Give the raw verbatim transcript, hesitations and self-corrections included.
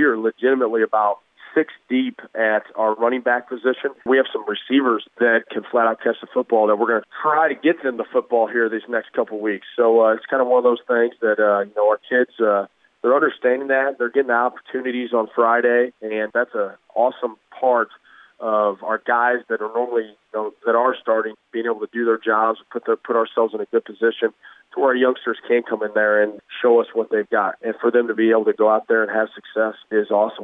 are legitimately about six deep at our running back position. We have some receivers that can flat out catch the football that we're going to try to get them the football here these next couple of weeks. So uh, it's kind of one of those things that, uh, you know, our kids, uh, they're understanding that. They're getting the opportunities on Friday, and that's an awesome part of our guys that are normally, you know, that are starting, being able to do their jobs, put their, put ourselves in a good position to where our youngsters can come in there and show us what they've got. And for them to be able to go out there and have success is awesome.